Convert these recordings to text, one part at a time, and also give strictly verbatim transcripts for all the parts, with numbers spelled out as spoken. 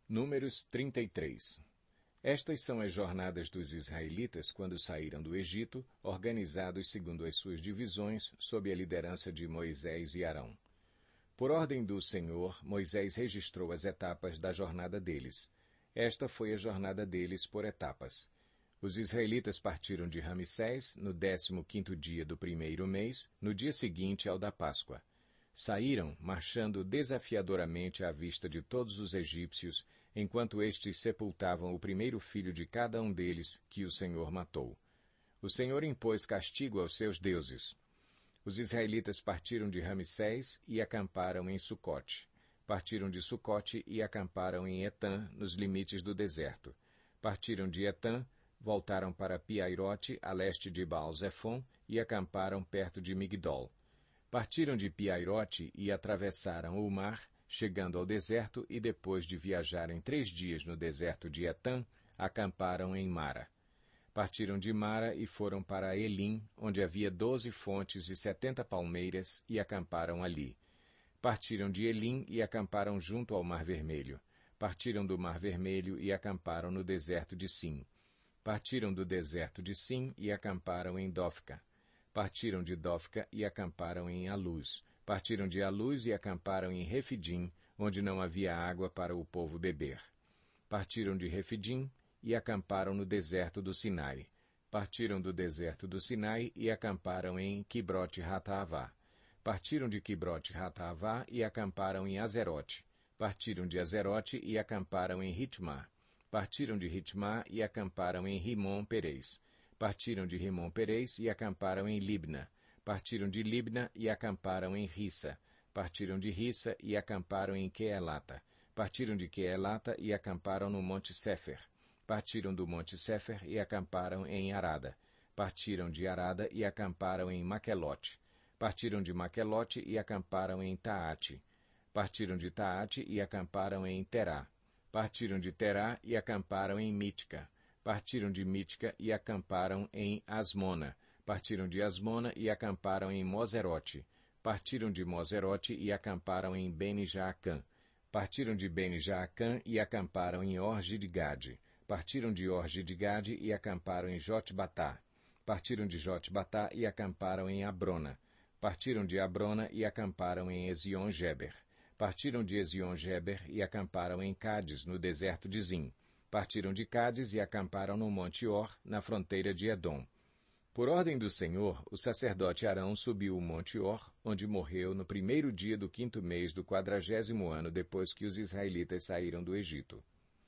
Números trinta e três. Estas são as jornadas dos israelitas quando saíram do Egito, organizados segundo as suas divisões, sob a liderança de Moisés e Arão. Por ordem do Senhor, Moisés registrou as etapas da jornada deles. Esta foi a jornada deles por etapas. Os israelitas partiram de Ramsés no décimo quinto dia do primeiro mês, no dia seguinte ao da Páscoa. Saíram, marchando desafiadoramente à vista de todos os egípcios, enquanto estes sepultavam o primeiro filho de cada um deles, que o Senhor matou. O Senhor impôs castigo aos seus deuses. Os israelitas partiram de Ramsés e acamparam em Sucote. Partiram de Sucote e acamparam em Etã, nos limites do deserto. Partiram de Etã, voltaram para Piairote, a leste de Baal-Zefon, e acamparam perto de Migdol. Partiram de Piairote e atravessaram o mar, chegando ao deserto, e depois de viajarem três dias no deserto de Etã, acamparam em Mara. Partiram de Mara e foram para Elim, onde havia doze fontes e setenta palmeiras, e acamparam ali. Partiram de Elim e acamparam junto ao Mar Vermelho. Partiram do Mar Vermelho e acamparam no deserto de Sim. Partiram do deserto de Sim e acamparam em Dofca. Partiram de Dofca e acamparam em Aluz. Partiram de Aluz e acamparam em Refidim, onde não havia água para o povo beber. Partiram de Refidim e acamparam no deserto do Sinai. Partiram do deserto do Sinai e acamparam em Quibrote-Hataavá. Partiram de Quibrote-Hataavá e acamparam em Azerote. Partiram de Azerote e acamparam em Ritmá. Partiram de Ritmá e acamparam em Rimon-Perez. Partiram de Rimon-Perez e acamparam em Libna. Partiram de Libna e acamparam em Rissa. Partiram de Rissa e acamparam em Queelata. Partiram de Queelata e acamparam no Monte Sefer. Partiram do Monte Sefer e acamparam em Arada. Partiram de Arada e acamparam em Maquelote. Partiram de Maquelote e acamparam em Taate. Partiram de Taate e acamparam em Terá. Partiram de Terá e acamparam em Mítica. Partiram de Mítica e acamparam em Asmona. Partiram de Asmona e acamparam em Moserote. Partiram de Moserote e acamparam em Bene-Jaacã. Partiram de Bene-Jaacã e acamparam em Orge de Gade. Partiram de Orge de Gade e acamparam em Jotbatá. Partiram de Jotbatá e acamparam em Abrona. Partiram de Abrona e acamparam em Ezion-Geber. Partiram de Ezion-Geber e acamparam em Cádiz, no deserto de Zim. Partiram de Cádiz e acamparam no Monte Or, na fronteira de Edom. Por ordem do Senhor, o sacerdote Arão subiu o Monte Or, onde morreu no primeiro dia do quinto mês do quadragésimo ano depois que os israelitas saíram do Egito.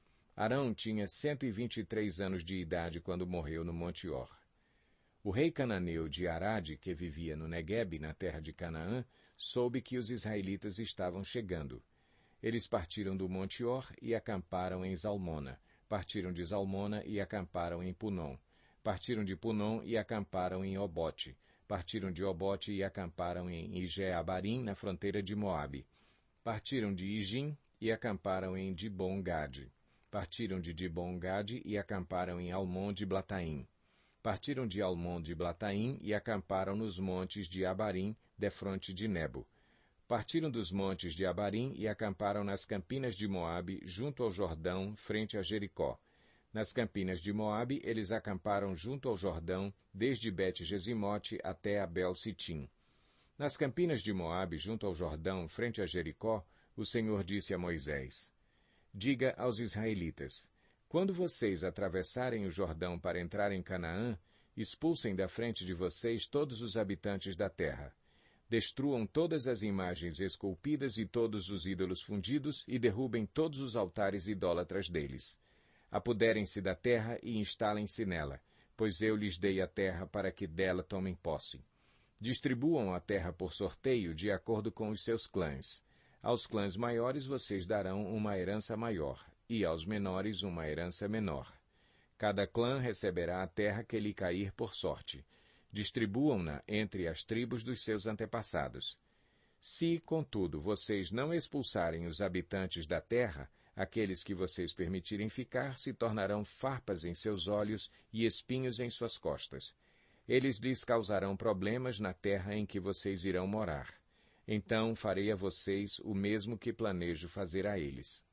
Arão tinha cento e vinte e três anos de idade quando morreu no Monte Or. O rei cananeu de Arade, que vivia no Neguebe, na terra de Canaã, soube que os israelitas estavam chegando. Eles partiram do Monte Or e acamparam em Zalmona. Partiram de Zalmona e acamparam em Punom. Partiram de Punom e acamparam em Obote. Partiram de Obote e acamparam em Ije-Abarim, na fronteira de Moabe. Partiram de Ijim e acamparam em Dibon-Gade. Partiram de Dibon-Gade e acamparam em Almon-de-Blataim. Partiram de Almon-de-Blataim e acamparam nos montes de Abarim, defronte de Nebo. Partiram dos montes de Abarim e acamparam nas campinas de Moabe, junto ao Jordão, frente a Jericó. Nas campinas de Moabe, eles acamparam junto ao Jordão, desde Bet-Gesimote até Abel-Sitim. Nas campinas de Moabe, junto ao Jordão, frente a Jericó, o Senhor disse a Moisés: Diga aos israelitas: Quando vocês atravessarem o Jordão para entrar em Canaã, expulsem da frente de vocês todos os habitantes da terra. Destruam todas as imagens esculpidas e todos os ídolos fundidos e derrubem todos os altares idólatras deles. Apoderem-se da terra e instalem-se nela, pois eu lhes dei a terra para que dela tomem posse. Distribuam a terra por sorteio de acordo com os seus clãs. Aos clãs maiores vocês darão uma herança maior, e aos menores uma herança menor. Cada clã receberá a terra que lhe cair por sorte. Distribuam-na entre as tribos dos seus antepassados. Se, contudo, vocês não expulsarem os habitantes da terra, aqueles que vocês permitirem ficar se tornarão farpas em seus olhos e espinhos em suas costas. Eles lhes causarão problemas na terra em que vocês irão morar. Então farei a vocês o mesmo que planejo fazer a eles.